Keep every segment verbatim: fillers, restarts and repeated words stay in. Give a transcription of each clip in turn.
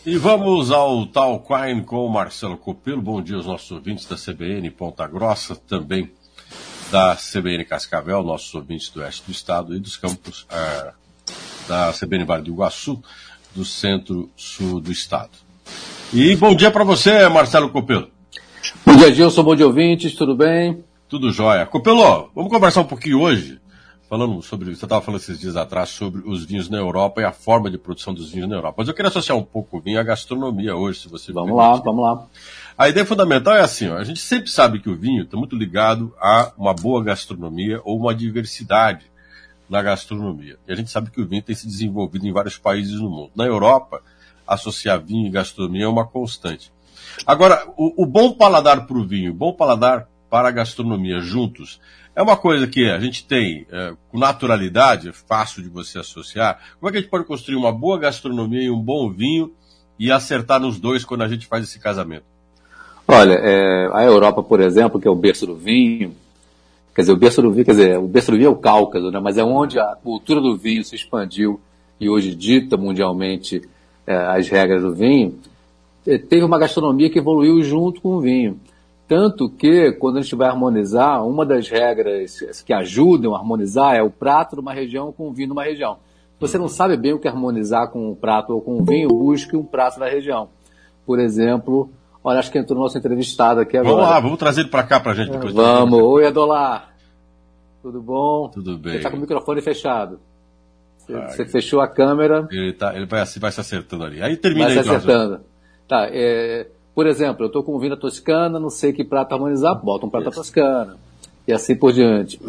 E vamos ao Talk Wine com o Marcelo Copelo. Bom dia aos nossos ouvintes da C B N Ponta Grossa, também da C B N Cascavel, nossos ouvintes do oeste do estado e dos campos ah, da C B N Vale do Iguaçu, do centro-sul do estado. E bom dia para você, Marcelo Copelo. Bom dia, Gilson, bom dia, ouvintes, tudo bem? Tudo jóia. Copelo, vamos conversar um pouquinho hoje, falando sobre, você estava falando esses dias atrás sobre os vinhos na Europa e a forma de produção dos vinhos na Europa. Mas eu queria associar um pouco o vinho à gastronomia hoje, se você Vamos lá, vamos lá. A ideia fundamental é assim, ó, a gente sempre sabe que o vinho está muito ligado a uma boa gastronomia ou uma diversidade na gastronomia. E a gente sabe que o vinho tem se desenvolvido em vários países no mundo. Na Europa, associar vinho e gastronomia é uma constante. Agora, o, o bom paladar para o vinho, o bom paladar para a gastronomia juntos, é uma coisa que a gente tem é, com naturalidade, é fácil de você associar. Como é que a gente pode construir uma boa gastronomia e um bom vinho e acertar nos dois quando a gente faz esse casamento? Olha, é, a Europa, por exemplo, que é o berço do vinho, quer dizer, o berço do vinho, quer dizer, o berço do vinho é o Cáucaso, né? Mas é onde a cultura do vinho se expandiu e hoje dita mundialmente é, as regras do vinho, é, teve uma gastronomia que evoluiu junto com o vinho. Tanto que, quando a gente vai harmonizar, uma das regras que ajudam a harmonizar é o prato de uma região com o vinho de uma região. Se você não sabe bem o que harmonizar com o prato ou com o vinho, busque um prato da região. Por exemplo, olha, acho que entrou o nosso entrevistado aqui agora. Vamos lá, vamos trazer ele para cá para a gente depois. Vamos. Oi, Adolar. Tudo bom? Tudo bem. Você está com o microfone fechado. Você, ah, você fechou a câmera. Ele, tá, ele vai, vai se acertando ali. Aí termina vai aí. Vai se acertando. Tá, é... Por exemplo, eu estou com vinho da Toscana, não sei que prato harmonizar, bota um prato da Toscana. E assim por diante.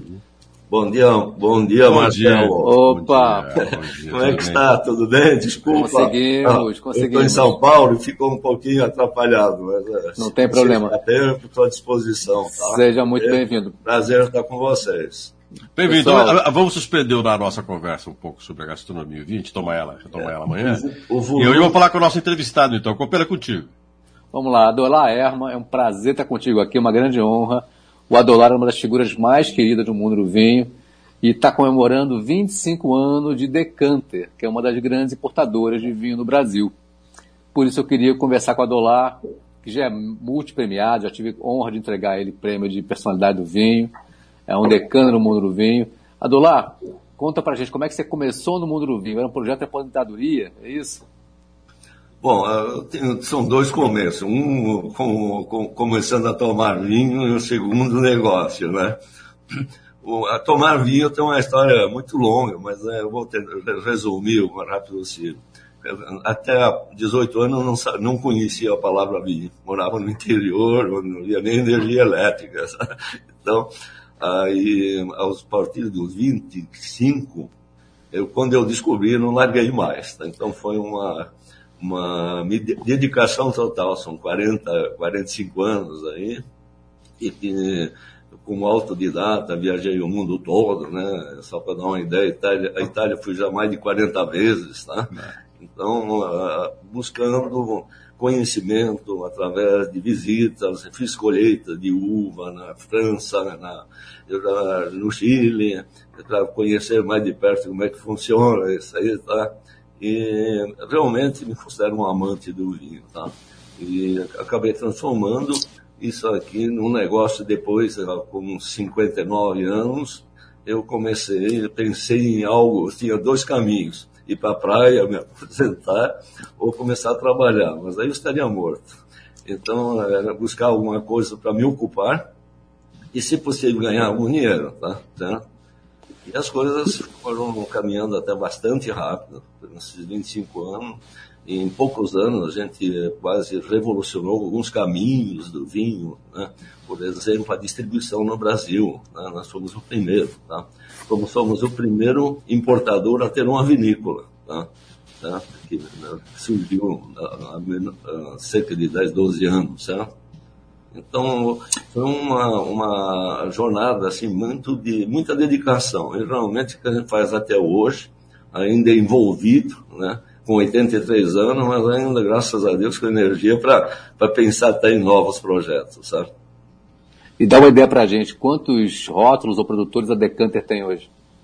Bom dia, bom dia, bom Marcelo. Dia. Opa! Bom dia, bom dia, como é que está? Tudo bem? Desculpa. Conseguimos, ah, conseguimos. Eu estou em São Paulo e ficou um pouquinho atrapalhado. Mas, não tem problema. Estou à disposição. Tá? Seja muito bem-vindo. Prazer estar com vocês. Bem-vindo. Então, vamos suspender a nossa conversa um pouco sobre a gastronomia e vinho, a gente toma ela, tomar é, ela amanhã. O, o e eu vou falar com o nosso entrevistado, então. Copelo é contigo. Vamos lá, Adolar Erma, é um prazer estar contigo aqui, uma grande honra. O Adolar é uma das figuras mais queridas do mundo do vinho e está comemorando vinte e cinco anos de Decanter, que é uma das grandes importadoras de vinho no Brasil. Por isso eu queria conversar com o Adolar, que já é multipremiado, já tive honra de entregar a ele prêmio de personalidade do vinho, é um Decanter no mundo do vinho. Adolar, conta pra gente como é que você começou no mundo do vinho, era um projeto de aposentadoria, é isso? Bom, tenho, são dois começos. Um com, com, começando a tomar vinho e o segundo negócio, né? O, a tomar vinho tem uma história muito longa, mas né, eu vou ter, resumir o mais rápido possível. Até dezoito anos eu não, não conhecia a palavra vinho. Morava no interior, onde não havia nem energia elétrica. Sabe? Então, aí, aos partir dos vinte e cinco, eu, quando eu descobri, não larguei mais. Tá? Então foi uma... uma dedicação total, são quarenta, quarenta e cinco anos aí, e que, como autodidata, viajei o mundo todo, né, só para dar uma ideia, a Itália, a Itália fui já mais de quarenta vezes, tá? Então, uh, buscando conhecimento através de visitas, fiz colheita de uva na França, na, na, no Chile, para conhecer mais de perto como é que funciona isso aí, tá? E realmente me considero um amante do vinho, tá? E acabei transformando isso aqui num negócio depois, com cinquenta e nove anos, eu comecei, pensei em algo, tinha dois caminhos, ir para a praia, me aposentar, ou começar a trabalhar, mas aí eu estaria morto. Então, era buscar alguma coisa para me ocupar e, se possível, ganhar algum dinheiro, tá? Tá? E as coisas foram caminhando até bastante rápido, nesses vinte e cinco anos. E em poucos anos a gente quase revolucionou alguns caminhos do vinho, né? Por exemplo, a distribuição no Brasil, né? Nós fomos o primeiro, tá? Como somos o primeiro importador a ter uma vinícola, tá? Tá? Que, né, surgiu há, há, há cerca de dez, doze anos, certo? Então, foi uma, uma jornada assim, muito de, muita dedicação. E realmente o que a gente faz até hoje, ainda envolvido, né, com oitenta e três anos, mas ainda, graças a Deus, com energia para pensar até em novos projetos, sabe? E dá uma ideia para a gente, quantos rótulos ou produtores a Decanter tem hoje?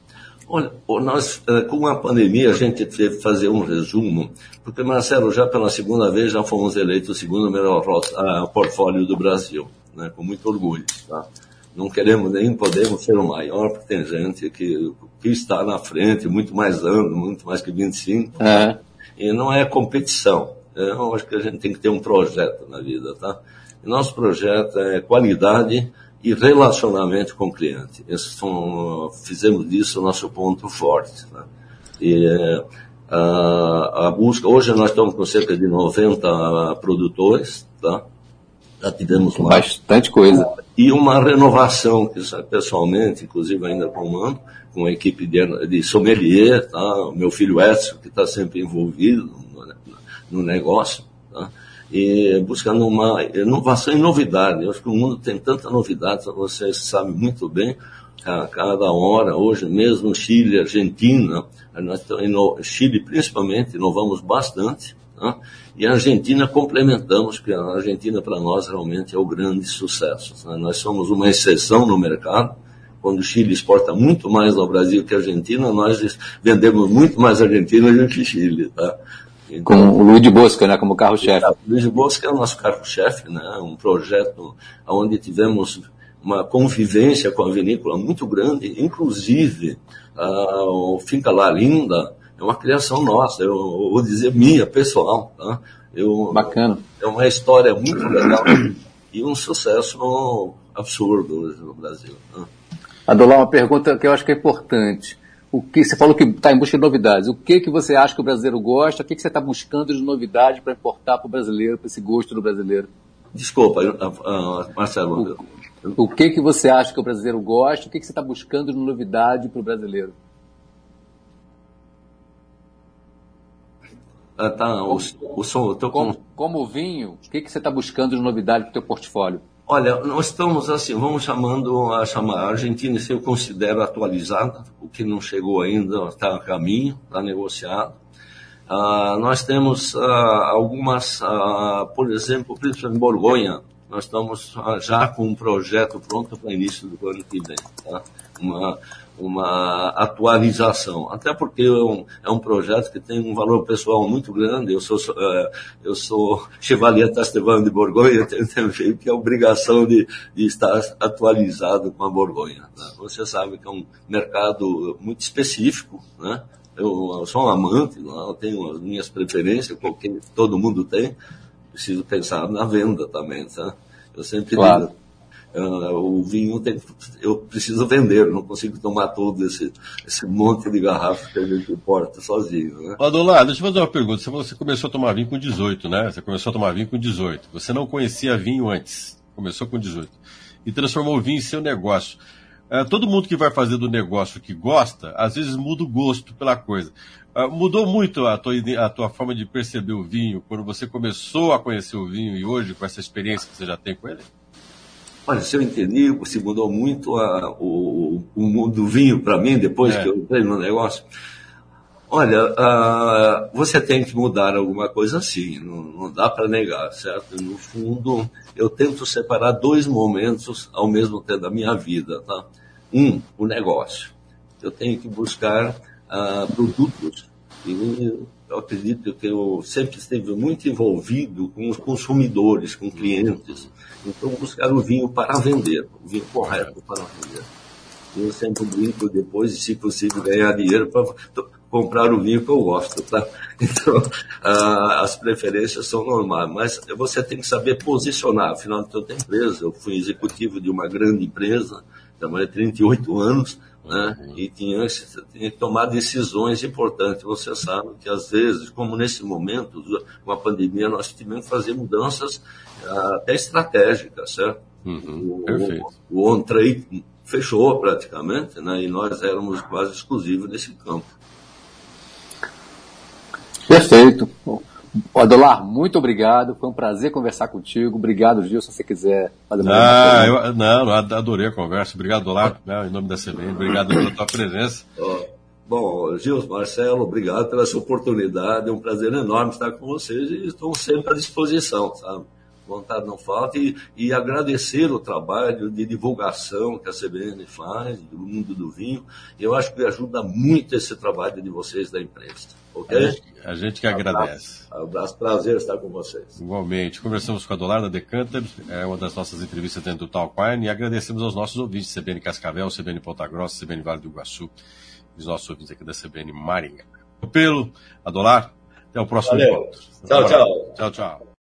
Olha, nós, com a pandemia, a gente teve que fazer um resumo, porque, Marcelo, já pela segunda vez já fomos eleitos o segundo melhor portfólio do Brasil, né, com muito orgulho. Tá? Não queremos nem podemos ser o maior, porque tem gente que, que está na frente, muito mais anos, muito mais que vinte e cinco, é. Tá? E não é competição. Eu acho que a gente tem que ter um projeto na vida, tá? E nosso projeto é qualidade e relacionamento com o cliente. Esses são, fizemos disso o nosso ponto forte. Né? E a, a busca, hoje nós estamos com cerca de noventa produtores, tá? Já tivemos uma, bastante coisa. E uma renovação, que pessoalmente, inclusive ainda comando, com a equipe de, de sommelier, tá? O meu filho Edson, que está sempre envolvido no, no negócio, tá? E buscando uma inovação e novidade. Eu acho que o mundo tem tanta novidade, vocês sabem muito bem, a cada hora, hoje mesmo, Chile, Argentina, nós estamos, Chile principalmente, inovamos bastante, tá? E a Argentina complementamos, porque a Argentina para nós realmente é o grande sucesso. Né? Nós somos uma exceção no mercado. Quando o Chile exporta muito mais ao Brasil que a Argentina, nós vendemos muito mais Argentina do que Chile, tá? Então, com o Luiz de Bosca, né, como carro-chefe. O Luiz de Bosca é o nosso carro-chefe, né, um projeto onde tivemos uma convivência com a vinícola muito grande, inclusive a, o Finca La Linda é uma criação nossa, eu, eu vou dizer minha, pessoal. Tá? Eu, Bacana. É uma história muito legal e um sucesso absurdo hoje no Brasil. Tá? Adolar, uma pergunta que eu acho que é importante. O que, você falou que está em busca de novidades. O que, que você acha que o brasileiro gosta? O que, que você está buscando de novidade para importar para o brasileiro, para esse gosto do brasileiro? Desculpa, uh, uh, Marcelo. O, o que, que você acha que o brasileiro gosta? O que, que você está buscando de novidade para o brasileiro? Ah, tá, o, o som, eu tô com... como, como o vinho, o que, que você está buscando de novidade para o teu portfólio? Olha, nós estamos assim, vamos chamando a chamar a Argentina, se eu considero atualizada, o que não chegou ainda está a caminho, está negociado. Ah, nós temos ah, algumas, ah, por exemplo, principalmente em Borgonha, nós estamos ah, já com um projeto pronto para o início do ano que vem, tá? Uma, uma atualização, até porque é um, é um projeto que tem um valor pessoal muito grande. Eu sou, uh, eu sou Chevalier Tastevan de Borgonha, tenho, tenho que é a obrigação de, de estar atualizado com a Borgonha. Né? Você sabe que é um mercado muito específico, né? Eu, eu sou um amante, eu tenho as minhas preferências, qualquer, todo mundo tem, preciso pensar na venda também, tá? Eu sempre claro. digo, Uh, o vinho tem, eu preciso vender, não consigo tomar todo esse, esse monte de garrafas que a gente importa sozinho, né? Adolar, deixa eu fazer uma pergunta. Você começou a tomar vinho com dezoito, né? Você começou a tomar vinho com dezoito. Você não conhecia vinho antes, começou com dezoito. E transformou o vinho em seu negócio. Uh, todo mundo que vai fazer do negócio que gosta, às vezes muda o gosto pela coisa. Uh, mudou muito a tua, a tua forma de perceber o vinho quando você começou a conhecer o vinho e hoje, com essa experiência que você já tem com ele? Olha, se eu entendi, se mudou muito a, o, o mundo do vinho para mim, depois é. que eu entrei no negócio. Olha, a, você tem que mudar alguma coisa assim, não, não dá para negar, certo? No fundo, eu tento separar dois momentos ao mesmo tempo da minha vida, tá? Um, o negócio. Eu tenho que buscar uh, produtos. E eu acredito que eu sempre estive muito envolvido com os consumidores, com clientes. Então, buscar o vinho para vender, o vinho correto para vender. Eu sempre brinco depois, se possível, ganhar dinheiro para comprar o vinho que eu gosto, tá? Então, ah, as preferências são normais, mas você tem que saber posicionar. Afinal de toda a empresa, eu fui executivo de uma grande empresa, trabalhei trinta e oito anos, né? E tinha, tinha que tomar decisões importantes. Você sabe que, às vezes, como nesse momento, com a pandemia, nós tivemos que fazer mudanças até estratégicas, certo? Uhum, o, o, o on-trade fechou praticamente, né? E nós éramos quase exclusivos nesse campo. Perfeito. Adolar, muito obrigado. Foi um prazer conversar contigo. Obrigado, Gil, se você quiser fazer mais ah, eu, Não, adorei a conversa. Obrigado, Adolar, né, em nome da C B N. Obrigado pela tua presença. Oh, bom, Gil, Marcelo, obrigado pela sua oportunidade. É um prazer enorme estar com vocês e estou sempre à disposição, sabe? vontade não falta, e, e agradecer o trabalho de divulgação que a C B N faz, do mundo do vinho. Eu acho que ajuda muito esse trabalho de vocês da imprensa. Ok? A gente, a gente que agradece. Abraço, abraço, prazer estar com vocês. Igualmente. Conversamos com a Adolar da Decanter, é uma das nossas entrevistas dentro do Talk Wine, e agradecemos aos nossos ouvintes, C B N Cascavel, C B N Ponta Grossa, C B N Vale do Iguaçu, e os nossos ouvintes aqui da C B N Maringá. Pelo Adolar, até o próximo Valeu. encontro. Tchau, tchau. Tchau, tchau.